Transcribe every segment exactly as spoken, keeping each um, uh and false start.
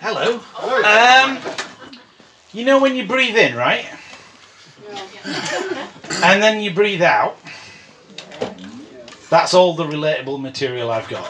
Hello. Um, you know when you breathe in, right? And then you breathe out. That's all the relatable material I've got.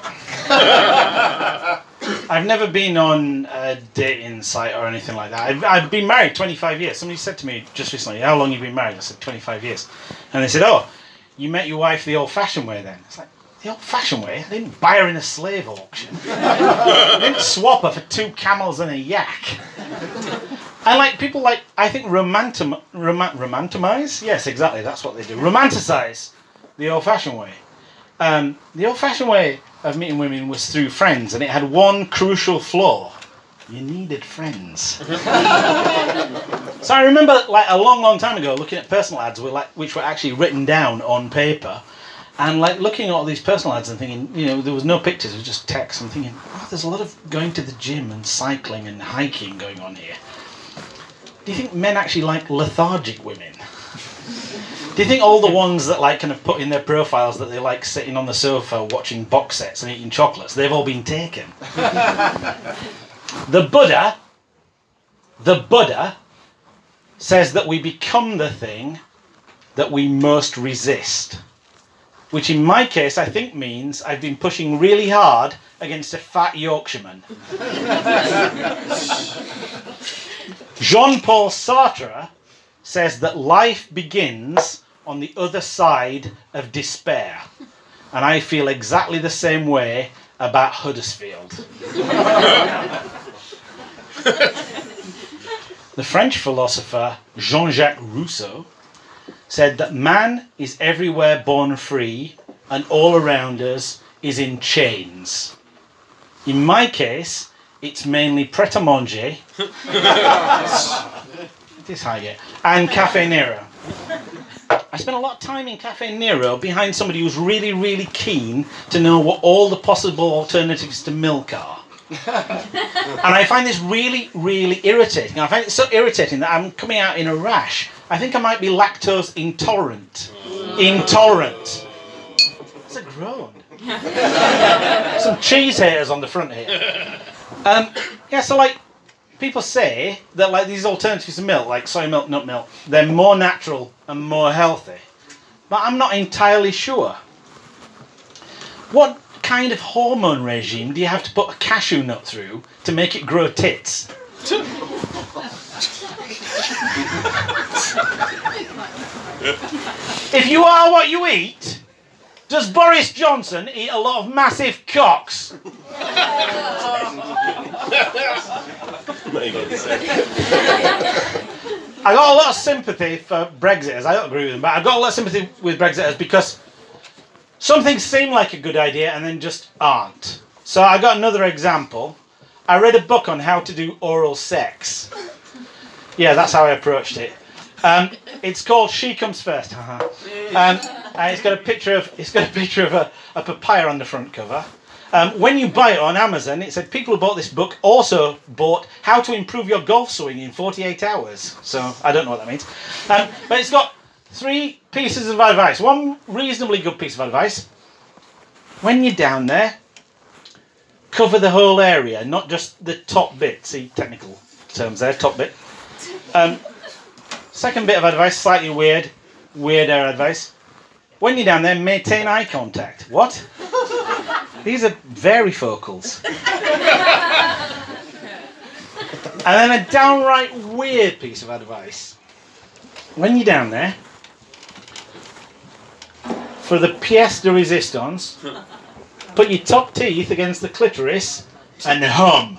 I've never been on a dating site or anything like that. I've, I've been married twenty-five years. Somebody said to me just recently, how long have you been married? I said, twenty-five years. And they said, oh, you met your wife the old-fashioned way then? It's like, the old-fashioned way? I didn't buy her in a slave auction. I didn't swap her for two camels and a yak. And like people like, I think romantom, rom- romanticize? Yes, exactly, that's what they do. Romanticize the old-fashioned way. Um, the old-fashioned way of meeting women was through friends, and it had one crucial flaw. You needed friends. So I remember like a long, long time ago looking at personal ads with, like, which were actually written down on paper, and like looking at all these personal ads and thinking, you know, there was no pictures, it was just text. I'm thinking, oh, there's a lot of going to the gym and cycling and hiking going on here. Do you think men actually like lethargic women? Do you think all the ones that like kind of put in their profiles that they like sitting on the sofa watching box sets and eating chocolates, they've all been taken? The Buddha, the Buddha says that we become the thing that we most resist. Which in my case, I think means I've been pushing really hard against a fat Yorkshireman. Jean-Paul Sartre says that life begins on the other side of despair. And I feel exactly the same way about Huddersfield. The French philosopher Jean-Jacques Rousseau said that man is everywhere born free and all around us is in chains. In my case, it's mainly Pret-a-Manger, this high and Caffè Nero. I spent a lot of time in Caffè Nero behind somebody who's really, really keen to know what all the possible alternatives to milk are. And I find this really, really irritating. I find it so irritating that I'm coming out in a rash. I think I might be lactose intolerant. Intolerant. It's a groan. Some cheese haters on the front here. Um, yeah, so like, people say that like these alternatives to milk, like soy milk, nut milk, they're more natural and more healthy. But I'm not entirely sure. What kind of hormone regime do you have to put a cashew nut through to make it grow tits? If you are what you eat, does Boris Johnson eat a lot of massive cocks? I got a lot of sympathy for Brexiters. I don't agree with them, but I got a lot of sympathy with Brexiters because some things seem like a good idea and then just aren't. So I got another example. I read a book on how to do oral sex. Yeah, that's how I approached it. Um, it's called She Comes First. um, and it's got a picture of it's got a picture of a, a papaya on the front cover. Um, when you buy it on Amazon, it said people who bought this book also bought How to Improve Your Golf Swing in forty-eight hours. So I don't know what that means. Um, but it's got three pieces of advice. One reasonably good piece of advice. When you're down there, cover the whole area, not just the top bit. See, technical terms there, top bit. Um, second bit of advice, slightly weird, weirder advice. When you're down there, maintain eye contact. What? These are varifocals. And then a downright weird piece of advice. When you're down there, for the pièce de résistance, put your top teeth against the clitoris and hum.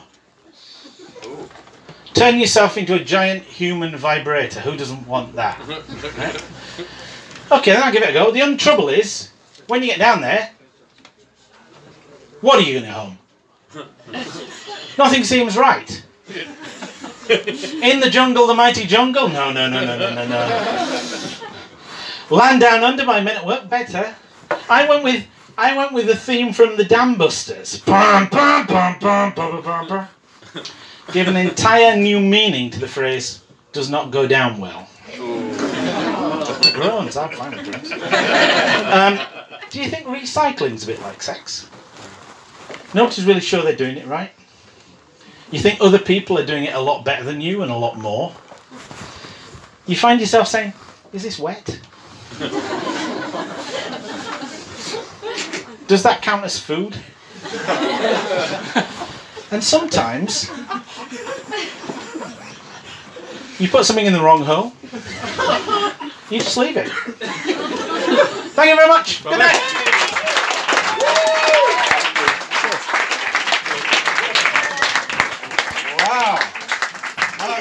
Turn yourself into a giant human vibrator. Who doesn't want that? Right? Okay, then I'll give it a go. The only trouble is, when you get down there, what are you going to hum? Nothing seems right. In the Jungle, the Mighty Jungle? No, no, no, no, no, no, no. Land Down Under by Men at Work? Better. I went with I went with the theme from the Dam Busters. Bum, bum, bum, bum, bum, bum, bum. Give an entire new meaning to the phrase, does not go down well. Groans, I'm fine with groans. Um, do you think recycling's a bit like sex? Nobody's really sure they're doing it right. You think other people are doing it a lot better than you and a lot more. You find yourself saying, is this wet? Does that count as food? And sometimes you put something in the wrong hole, you just leave it. Thank you very much. Good night.